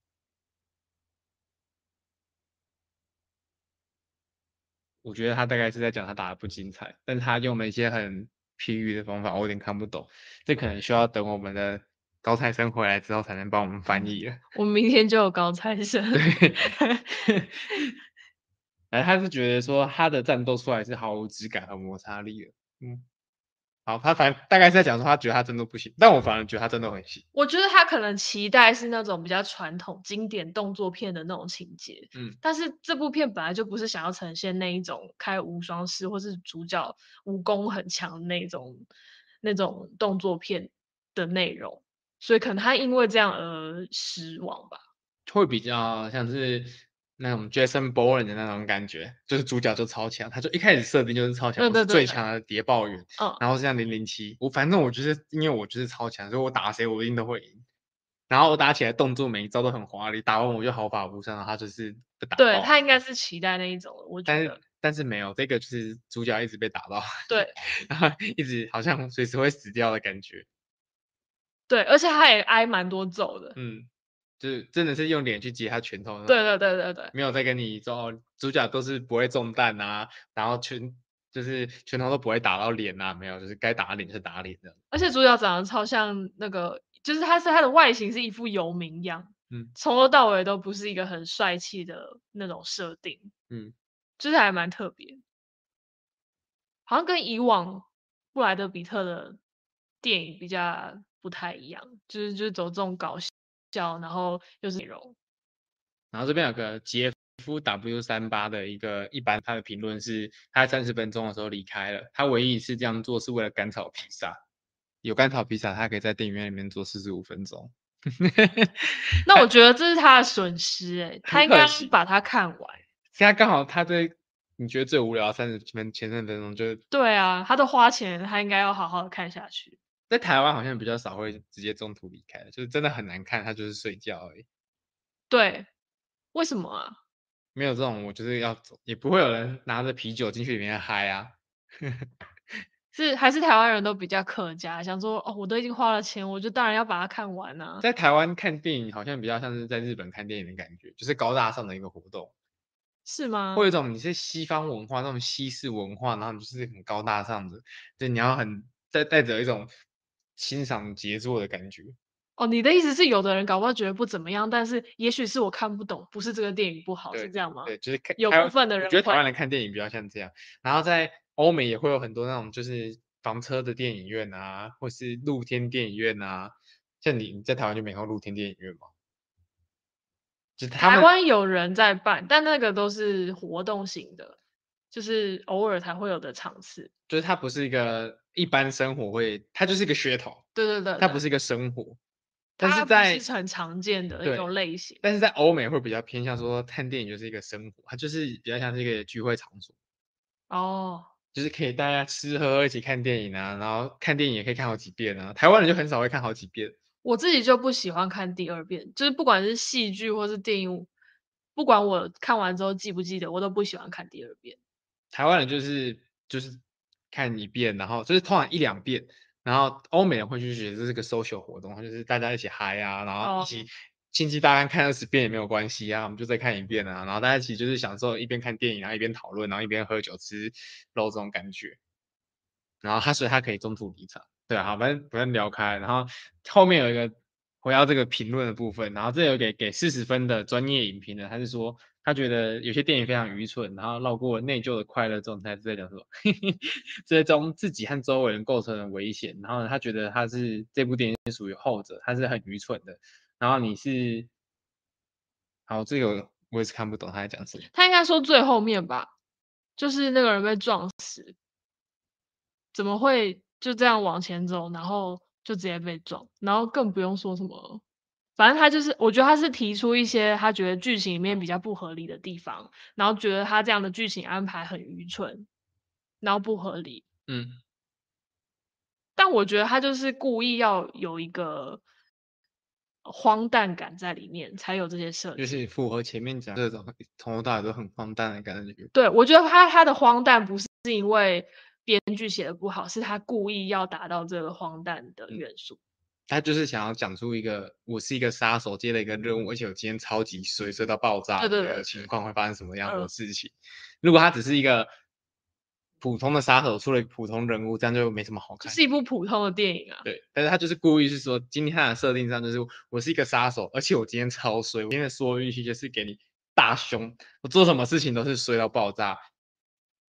我觉得他大概是在讲他打的不精彩，但是他用了一些很譬喻的方法，我有点看不懂。这可能需要等我们的高材生回来之后才能帮我们翻译了。 我们明天就有高材生。 对，哎，他是觉得说他的战斗出来是毫无质感和摩擦力的。嗯， 好，他反正大概是在讲说他觉得他真的不行，但我反而觉得他真的很行。 我觉得他可能期待是那种比较传统经典动作片的那种情节， 嗯， 但是这部片本来就不是想要呈现那一种开无双式或是主角武功很强的那种那种动作片的内容，所以可能他因为这样而失望吧。 会比较像是那种 Jason Bourne 的那种感觉，就是主角就超强，他就一开始设定就是超强， 对我是对对对， 最强的谍报员， 嗯， 然后是像零零七，我反正我就是因为我就是超强，所以我打谁我一定都会赢。然后我打起来动作每一招都很华丽，打完我就毫发无伤，然后他就是被打对， 爆。 他应该是期待那一种的，我觉但是得。 但是没有，这个就是主角一直被打到， 对然后一直好像随时会死掉的感觉。 对，而且他也挨蛮多揍的。 嗯，就是真的是用脸去接他拳头那种， 对对对对对， 没有在跟你说哦，主角都是不会中弹啊，然后拳就是拳头都不会打到脸啊，没有，就是该打脸是打脸这样。 而且主角长得超像那个，就是他是他的外形是一副游民样， 嗯从头到尾都不是一个很帅气的那种设定， 嗯， 就是还蛮特别。好像跟以往布莱德比特的电影比较不太一样，就是就是走这种搞笑，然后又是内容。 然后这边有个杰夫 W 三八的一个一般他的评论是，他三十分钟的时候离开了，他唯一一次这样做是为了甘草披萨，有甘草披萨他可以在电影院里面坐四十五分钟， 那我觉得这是他的损失诶、 很他应该可惜。 把它看完。 现在刚好他在你觉得最无聊三十分前三十分钟，就是对啊，他都花钱，他应该要好好的看下去。 在台湾好像比较少会直接中途离开的，就是真的很难看，他就是睡觉而已， 对，为什么啊？ 没有这种我就是要走，也不会有人拿着啤酒进去里面嗨啊。 是还是台湾人都比较客家，想说哦，我都已经花了钱，我就当然要把它看完啊， 在台湾看电影好像比较像是在日本看电影的感觉，就是高大上的一个活动， 是吗？ 会有一种你是西方文化那种西式文化，然后你就是很高大上的，对，你要很带带着一种欣赏杰作的感觉。 哦，你的意思是有的人搞不好觉得不怎么样，但是也许是我看不懂，不是这个电影不好，是对这样吗？ 对，就是看台湾， 有部分的我觉得台人会， 湾人看电影比较像这样，然后在欧美也会有很多那种就是房车的电影院啊，或是露天电影院啊，像你你在台湾就没看过露天电影院吗？就是他们台湾有人在办，但那个都是活动型的，就是偶尔才会有的场次。 就是它不是一个一般生活会，它就是一个噱头， 对对对对， 它不是一个生活。但是它不是在很常见的一对， 种类型。 但是在欧美会比较偏向说看电影就是一个生活，它就是比较像是一个聚会场所， 哦， 就是可以大家吃喝喝一起看电影啊，然后看电影也可以看好几遍啊。台湾人就很少会看好几遍， 我自己就不喜欢看第二遍，就是不管是戏剧或是电影，不管我看完之后记不记得，我都不喜欢看第二遍。 台湾人就是就是看一遍，然后就是通常一两遍，然后欧美人会去觉得这是个 social 活动，就是大家一起嗨啊，然后一哦， 起星期大概看二十遍也没有关系啊，我们就再看一遍啊，然后大家一起就是享受一边看电影，然后一边讨论，然后一边喝酒吃肉这种感觉。然后他所以他可以中途离场，对啊，好，反正反正聊开，然后后面有一个回到这个评论的部分，然后这有给给四十分的专业影评的，他是说他觉得有些电影非常愚蠢，然后绕过内疚的快乐状态，是在讲说，最终自己和周围人构成了危险，然后他觉得他是这部电影是属于后者，他是很愚蠢的，然后你是，好，这个我也是看不懂他在讲什么， 他应该说最后面吧，就是那个人被撞死，怎么会就这样往前走，然后就直接被撞，然后更不用说什么，反正他就是我觉得他是提出一些他觉得剧情里面比较不合理的地方，然后觉得他这样的剧情安排很愚蠢，然后不合理。 嗯， 但我觉得他就是故意要有一个荒诞感在里面，才有这些设计。 就是符合前面讲这种从头到尾都很荒诞的感觉。 对，我觉得他他的荒诞不是因为编剧写的不好，是他故意要达到这个荒诞的嗯。 元素。 他就是想要讲出一个我是一个杀手接了一个任务，而且我今天超级衰，衰到爆炸对对对的情况会发生什么样的嗯， 事情？如果他只是一个普通的杀手，出了一个普通任务，这样就没什么好看。 就是一部普通的电影啊。 对，但是他就是故意是说，今天他的设定上就是我是一个杀手，而且我今天超衰，我今天的所有运气就是给你大凶，我做什么事情都是衰到爆炸。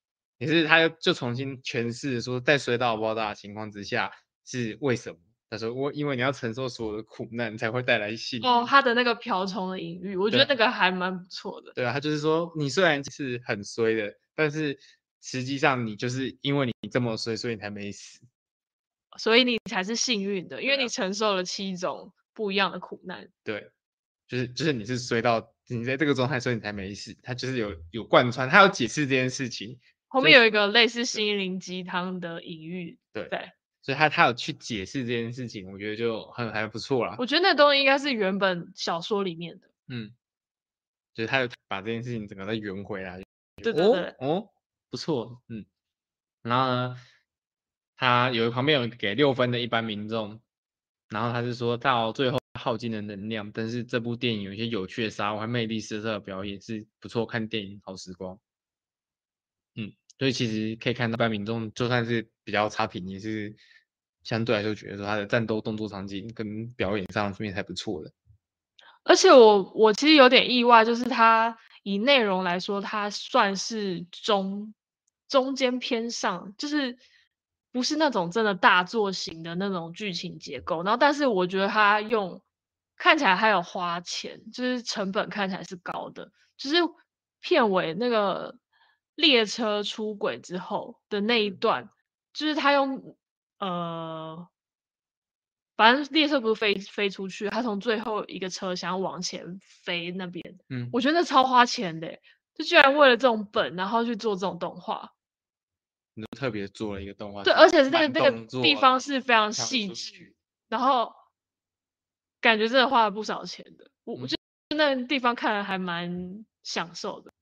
也是他就重新诠释说，在摔到爆炸的情况之下是为什么？他说我因为你要承受所有的苦难才会带来幸运。 哦，他的那个瓢虫的隐喻，我觉得那个还蛮不错的。 对啊，他就是说你虽然是很衰的，但是实际上你就是因为你这么衰，所以你才没死。 所以你才是幸运的，因为你承受了七种不一样的苦难。 对，就是就是你是衰到你在这个状态，所以你才没死。他就是有有贯穿，他有解释这件事情。 后面有一个类似心灵鸡汤的隐喻， 对， 对， 所以他他有去解释这件事情，我觉得就很还不错啦。 我觉得那东西应该是原本小说里面的。 嗯，就是他有把这件事情整个再圆回来。 对对对， 哦哦，不错，嗯。然后呢，他有旁边有给六分的一般民众，然后他是说到最后耗尽了能量，但是这部电影有一些有趣的沙和魅力四射的表演是不错，看电影好时光。嗯，所以其实可以看到一般民众就算是比较差评，也是相对来说觉得说他的战斗动作场景跟表演上面还不错的。 而且我我其实有点意外，就是它以内容来说，它算是中中间偏上，就是不是那种真的大作型的那种剧情结构。然后，但是我觉得它用看起来还有花钱，就是成本看起来是高的。就是片尾那个列车出轨之后的那一段，就是他用呃。反正列车不是飞飞出去，它从最后一个车厢往前飞那边， 嗯， 我觉得那超花钱的，就居然为了这种本，然后去做这种动画。 你就特别做了一个动画， 对，而且是那个慢那个动作地方是非常跳细出致，然后感觉真的花了不少钱的。我我嗯就那个地方看了还蛮享受的。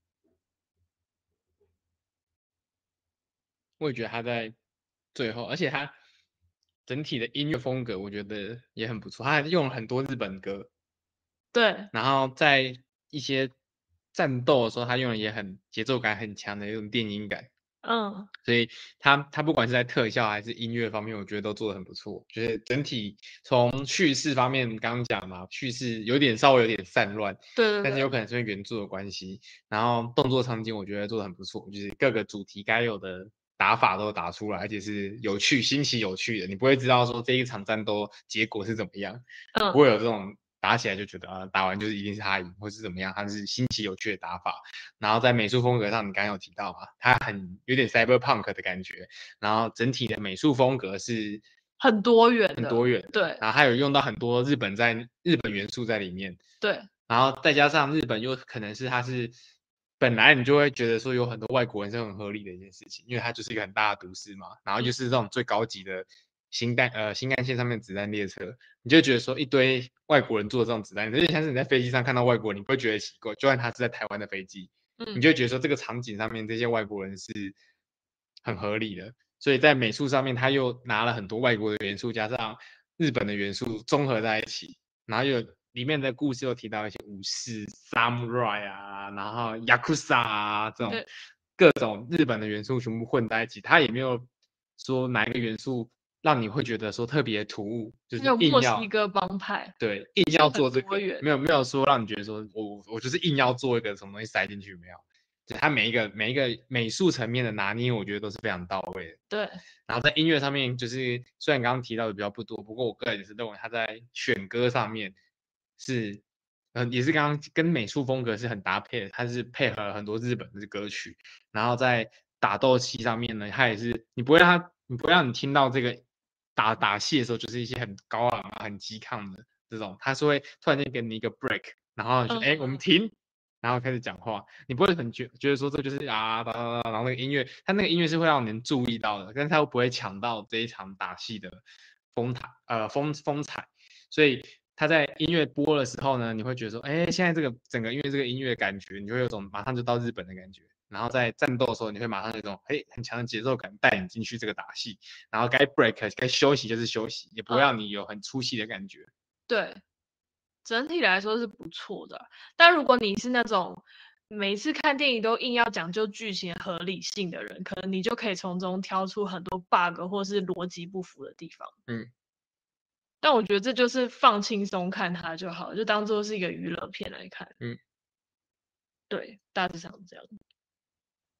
我也觉得他在最后，而且他整体的音乐风格我觉得也很不错，他还用了很多日本歌， 对， 然后在一些战斗的时候，他用的也很节奏感很强的那种电音感， 嗯， 所以他他不管是在特效还是音乐方面，我觉得都做得很不错。就是整体从叙事方面，刚刚讲嘛，叙事有点稍微有点散乱， 对对对但是有可能是因为原著的关系。然后动作场景我觉得做得很不错，就是各个主题该有的打法都打出来，而且是有趣、新奇、有趣的。你不会知道说这一场战斗结果是怎么样， 嗯， 不会有这种打起来就觉得啊，打完就是一定是他赢，或是怎么样，它是新奇有趣的打法。然后在美术风格上，你刚刚有提到嘛，它很有点 cyberpunk 的感觉，然后整体的美术风格是很多元的， 很多元， 对然后还有用到很多日本在日本元素在里面， 对， 然后再加上日本又可能是它是本来你就会觉得说有很多外国人是很合理的一件事情，因为它就是一个很大的都市嘛，然后又是这种最高级的新干呃新干线上面的子弹列车，你就觉得说一堆外国人坐这种子弹，有点像是你在飞机上看到外国人，你不会觉得奇怪，就算他是在台湾的飞机，你嗯， 就会觉得说这个场景上面这些外国人是很合理的，所以在美术上面他又拿了很多外国的元素加上日本的元素综合在一起，然后又里面的故事又提到一些武士、samurai 啊，然后 yakuza 啊这种对各种日本的元素全部混在一起，他也没有说哪一个元素让你会觉得说特别突兀，就是还有硬要墨西哥帮派， 对硬要很做这个， 多元， 没有没有说让你觉得说我我就是硬要做一个什么东西塞进去，没有，就它每一个每一个美术层面的拿捏，我觉得都是非常到位的。 对， 然后在音乐上面，就是虽然刚刚提到的比较不多，不过我个人也是认为他在选歌上面是，嗯、也是刚刚跟美术风格是很搭配的，他是配合了很多日本的歌曲，然后在打斗戏上面呢，他也是你不会让他，你不会让你听到这个打打戏的时候，就是一些很高昂啊、很激亢的这种，他是会突然间给你一个 break，然后就哎、 嗯我们停。然后开始讲话，你不会很觉觉得说这就是啊哒哒哒，然后那个音乐，它那个音乐是会让人注意到的，但是它又不会抢到这一场打戏的风采，呃风风采，所以他在音乐播的时候呢，你会觉得说，哎，现在这个整个因为这个音乐感觉，你就会有种马上就到日本的感觉，然后在战斗的时候，你会马上有一种哎很强的节奏感带你进去这个打戏，然后该 break 该休息就是休息，也不会让你有很出戏的感觉。 对。整体来说是不错的，但如果你是那种每次看电影都硬要讲究剧情合理性的人，可能你就可以从中挑出很多 bug 或是逻辑不符的地方。 嗯， 但我觉得这就是放轻松看它就好，就当做是一个娱乐片来看。 嗯， 对，大致上这样。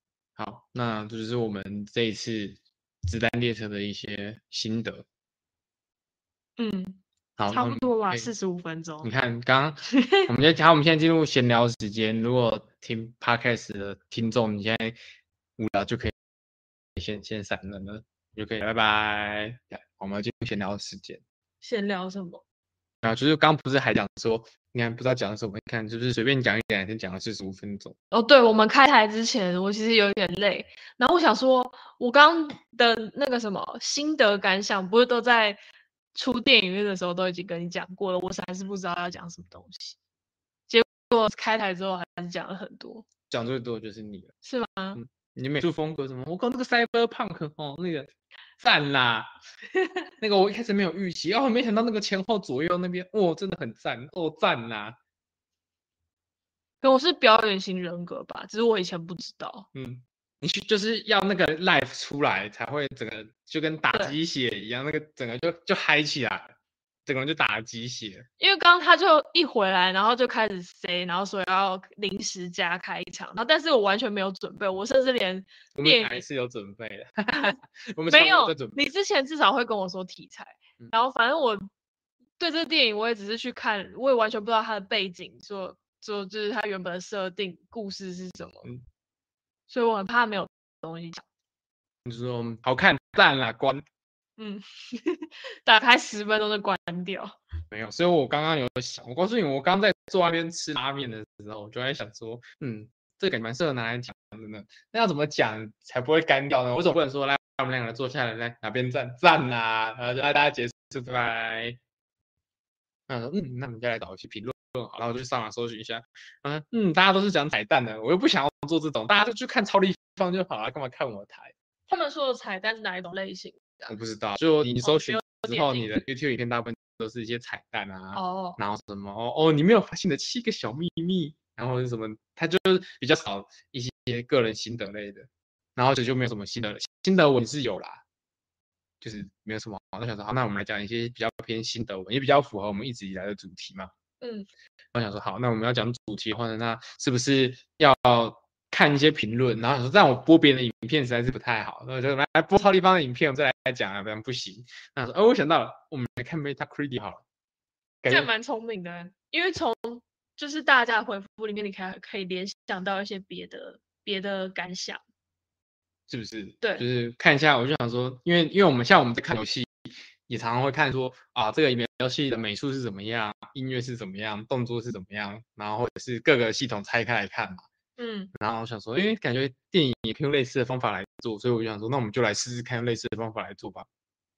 好，那这就是我们这一次子弹列车的一些心得。 嗯， 好， 差不多吧， 可以四十五分钟。 你看，刚刚我们现在，好，我们现在进入闲聊时间。如果听 podcast 的听众，你现在无聊就可以先先闪人了，你就可以拜拜。我们要进入闲聊时间。 闲聊什么？ 啊，就是刚不是还讲说，你还不知道讲什么？你看，就是随便讲一点，先讲了四十五分钟。 哦，对，我们开台之前，我其实有点累，然后我想说，我刚的那个什么心得感想，不是都在出电影院的时候都已经跟你讲过了，我还是不知道要讲什么东西。结果开台之后还是讲了很多， 讲最多的就是你了， 是吗？ 嗯，你美术风格什么？我靠，那个 cyberpunk 哦，那个赞啦！那个我一开始没有预期，哦，没想到那个前后左右那边，哦，真的很赞，哦，赞啦！ 可我是表演型人格吧，只是我以前不知道。 嗯，你去就是要那个 live 出来才会整个就跟打对鸡血一样，那个整个就就嗨起来，整个人就打了鸡血。 因为刚刚他就一回来，然后就开始 say，然后说要临时加开一场，然后但是我完全没有准备，我甚至连我电影们还是有准备的，我们没有在准备。 你之前至少会跟我说题材， 嗯然后反正我对这个电影我也只是去看，我也完全不知道它的背景，说说就是它原本的设定故事是什么， 嗯， 所以我很怕没有东西讲。 你说好看赞啦，关嗯，打开十分钟就关掉。 没有，所以我刚刚有想，我告诉你，我刚在坐那边吃拉面的时候，我就在想说，嗯，这个感觉蛮适合拿来讲的呢。那要怎么讲才不会干掉呢？我总不能说来，我们两个坐下来，来哪边站站啦，然后就让大家结束，拜拜。那说，嗯，那我们就来找一些评论好，然后我就上网搜寻一下，嗯嗯，大家都是讲彩蛋的，我又不想要做这种，大家就去看超立方就好了，干嘛看我的台？ 他们说的彩蛋是哪一种类型的我不知道，就你搜寻之后， 哦你的 YouTube 影片大部分都是一些彩蛋啊， 哦， 然后什么哦哦，你没有发现的七个小秘密，然后是什么，它就是比较少一些个人心得类的，然后这就没有什么心得，心得文是有啦，就是没有什么。我想说，好，那我们来讲一些比较偏心得文，也比较符合我们一直以来的主题嘛。 嗯， 我想说，好，那我们要讲主题的话呢，那是不是要看一些评论？然后想说，让我播别人的影片实在是不太好，所以就来播超立方的影片，我们再来讲啊，不然不行。那说，哦，我想到了，我们来看 Metacritic 好了。 这样蛮聪明的，因为从就是大家的回复里面，你可以可以联想到一些别的别的感想， 是不是？ 对， 就是看一下，我就想说，因为因为我们像我们在看游戏，也常常会看说啊，这个游戏的美术是怎么样，音乐是怎么样，动作是怎么样，然后或者是各个系统拆开来看嘛。 嗯， 然后我想说，因为感觉电影也可以用类似的方法来做，所以我就想说，那我们就来试试看用类似的方法来做吧。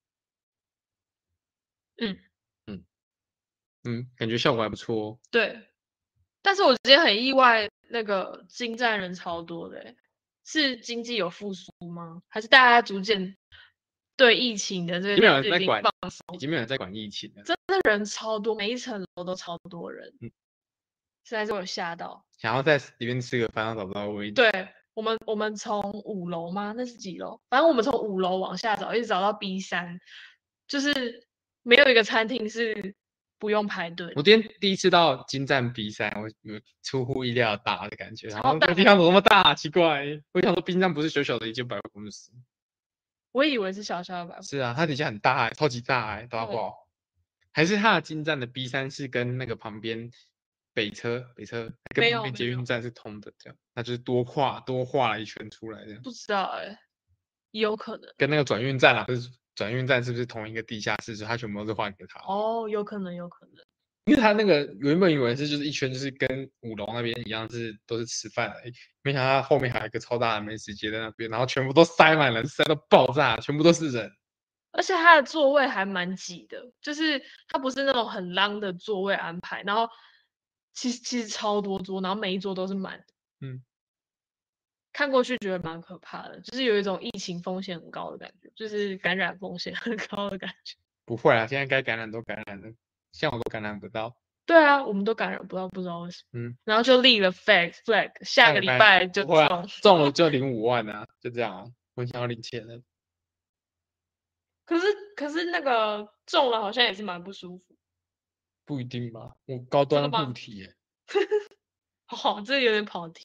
嗯嗯嗯，感觉效果还不错哦。 对。但是我今天很意外，那个金站人超多的欸，是经济有复苏吗？还是大家逐渐对疫情的这已经没有个已经人在管， 放松？ 已经没有人在管疫情了。 真的人超多，每一层楼都超多人， 嗯， 实在是我有吓到。 想要在里面吃个饭，都找不到位置。 对，我们，我们从五楼吗？那是几楼？反正我们从五楼往下找，一直找到 B 三，就是没有一个餐厅是不用排队的。 我今天第一次到金站 B 三，我有出乎意料大的感觉。然后超大这个地方怎么那么大？奇怪，我想说金站不是小小的一间百货公司。 我以为是小小的百货， 是啊，它底下很大、欸，超级大哎、欸，大对爆。还是它的金站的 B 三是跟那个旁边北车北车跟没有旁边捷没有运站是通的，这样，它就是多跨多画了一圈出来这样。 不知道哎、欸，有可能跟那个转运站啊，不是转运站是不是同一个地下室？所以它全部都是换给它。 哦，有可能有可能。 因为他那个原本以为是就是一圈，就是跟五楼那边一样，是都是吃饭而已，没想到后面还有一个超大的美食街在那边，然后全部都塞满了，塞到爆炸，全部都是人。 而且它的座位还蛮挤的，就是它不是那种很浪的座位安排，然后其实其实超多桌，然后每一桌都是满的。 嗯， 看过去觉得蛮可怕的，就是有一种疫情风险很高的感觉，就是感染风险很高的感觉。 不会啊，现在该感染都感染了，像我都感染不到。 对啊，我们都感染不到，不知道为什么。 嗯， 然后就立了 flag flag，下个礼拜就不会啊中。 中了就领五万啊，就这样啊，我想要领钱了。 可是可是那个中了好像也是蛮不舒服。 不一定吧，我高端真的吗护体耶。 哦，这有点跑题。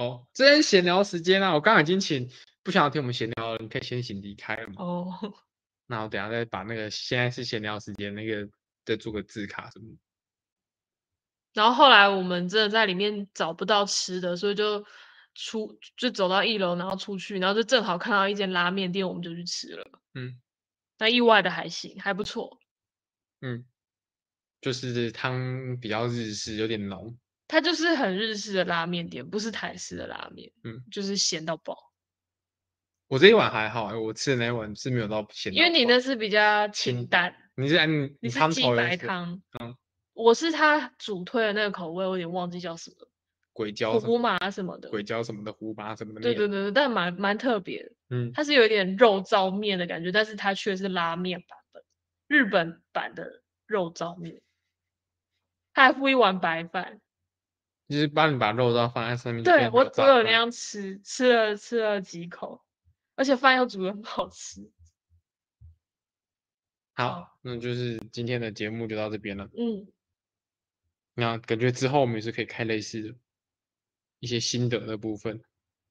哦，这边闲聊时间啊，我刚刚已经请不想要听我们闲聊了，你可以先行离开了嘛。 哦， 那我等下再把那个现在是闲聊时间那个再做个字卡什么的。 然后后来我们真的在里面找不到吃的，所以就出就走到一楼，然后出去，然后就正好看到一间拉面店，我们就去吃了。 嗯那意外的还行，还不错。 嗯，就是汤比较日式，有点浓。 它就是很日式的拉面店，不是台式的拉面， 嗯， 就是咸到爆。 我这一碗还好，我吃的那一碗是没有到咸因为你到爆。 那是比较清清淡， 你是按你你是汤鸡白头也是汤， 嗯我是他主推的那个口味，我有点忘记叫什么， 鬼椒什么胡麻什么的。 鬼椒什么的胡麻什么的面。 对对对对，但蛮蛮特别的。 嗯， 它是有一点肉燥面的感觉，但是它却是拉面版本，日本版的肉燥面。它还附一碗白饭。 就是帮你把肉燥放在上面，就对， 变成我我有那肉燥饭。 样吃，吃了吃了几口，而且饭又煮的很好吃。 好，那就是今天的节目就到这边了。 嗯， 那感觉之后我们也是可以开类似的一些心得的部分。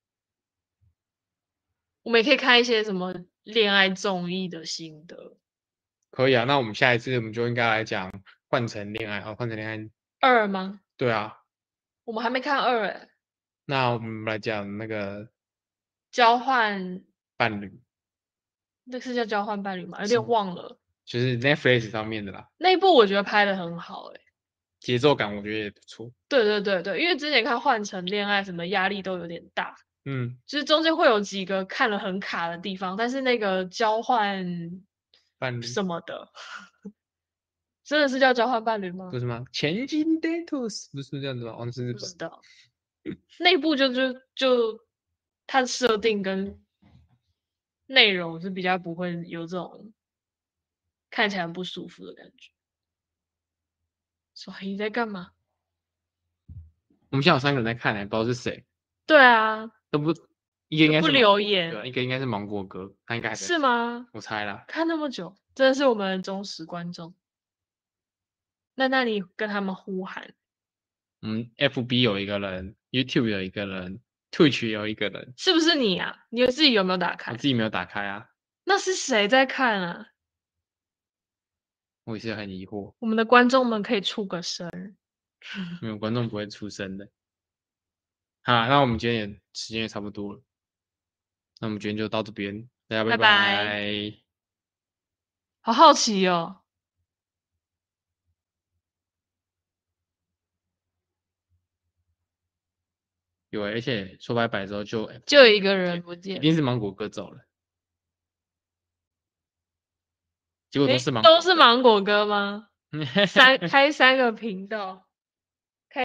我们也可以看一些什么恋爱综艺的心得。 可以啊，那我们下一次我们就应该来讲换成恋爱啊，换成恋爱。 二吗？ 对啊， 我们还没看二哎。 那我们来讲那个交换， 伴侣， 那是叫交换伴侣吗？有是点忘了。 就是 Netflix 上面的啦， 那一部我觉得拍的很好哎。 节奏感我觉得也不错。 对对对对，因为之前看换成恋爱什么压力都有点大， 嗯， 就是中间会有几个看了很卡的地方，但是那个交换伴侣什么的，真的是叫交换伴侣吗？ 不是吗？前进 Datos 不是这样子吗？哦，那是日本。 不知道。那一部就就就它的设定跟内容是比较不会有这种看起来很不舒服的感觉。所以你在干嘛？ 我们现在有三个人在看，还不知道是谁， 对啊， 都不一个应该不是芒果， 留言对啊，一个应该是芒果哥，他应该还在是吗？ 我猜啦。 看那么久，真的是我们的忠实观众。那那你跟他们呼喊， 嗯，F B 有一个人，YouTube 有一个人，Twitch 有一个人， 是不是你啊？你自己有没有打我开？ 自己没有打开啊， 那是谁在看啊？ 我也是很疑惑， 我们的观众们可以出个声。 没有观众不会出声的。好，那我们今天也时间也差不多了，那我们今天就到这边，大家拜拜拜。 拜。 好好奇哦。 有欸，而且说拜拜之后就就有一个人不一见， 定是芒果哥走了，结果都诶， 是芒果都是芒果哥吗？三开三个频道。